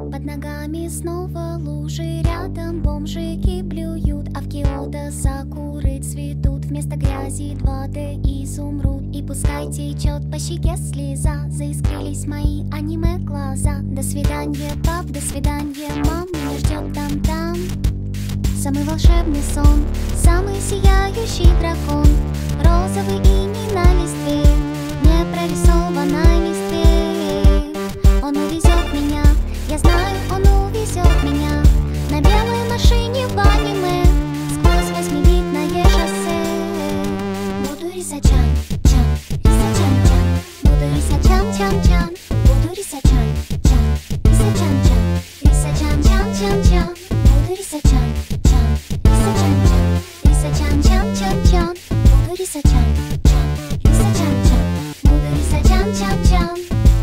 Под ногами снова лужи, рядом бомжики блюют, а в Киото сакуры цветут. Вместо грязи 2D изумруд. И пускай течет по щеке слеза, заискрились мои аниме глаза. До свидания, пап, до свидания, мам, меня ждет там-там самый волшебный сон, самый сияющий дракон. Розовый иней на листве, не прорисованной листве. Он увезет меня, я знаю, он увезет меня на белой машине в аниме сквозь восьмибитное шоссе. Буду рисачан, чан, рисачан, чан. Буду рисачан, чан, чан. Буду рисачан, чан, рисачан, чан. Рисачан, чан, чан, чан. Буду рисачан, чан, рисачан, чан. Рисачан, чан, чан, чан. Буду рисачан, чан, рисачан, чан. Буду рисачан, чан, чан.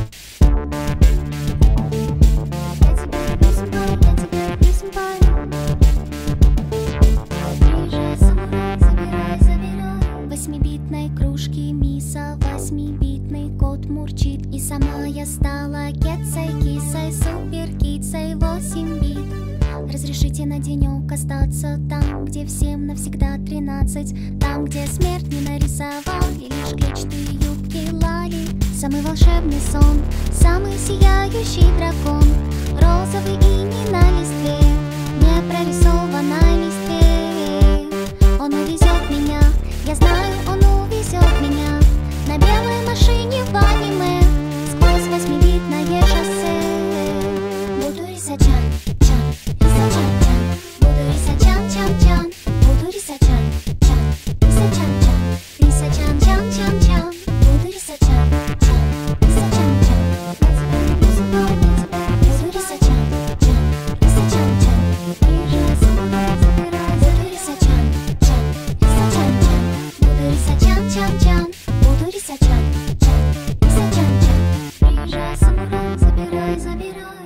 Восьмибитной кружки миса, восьмибитный кот мурчит. И сама я стала кецой, кисой, суперкицей 8 бит. Разрешите на денек остаться там, где всем навсегда 13. Там, где смерть не нарисовали, лишь клетчатые юбки лали. Самый волшебный сон, самый сияющий дракон. Розовый иней на листве, не прорисованной листве. Он увезет меня, я знаю, он увезет меня на белой машине в аниме сквозь восьмибитное шоссе. Буду рисачан, чан, рисачан, чан. Буду рисачан, чан, чан. Буду рисачан, чан, рисачан, чан. Рисачан, чан, чан, чан. Буду рисачан, чан, рисачан, чан. Буду рисачан, чан, рисачан, чан. Буду рисачан, чан, рисачан, чан. Буду рисачан, чан, чан. Буду рисачан, чан, рисачан, чан. Приезжай, самурай, забирай, забирай.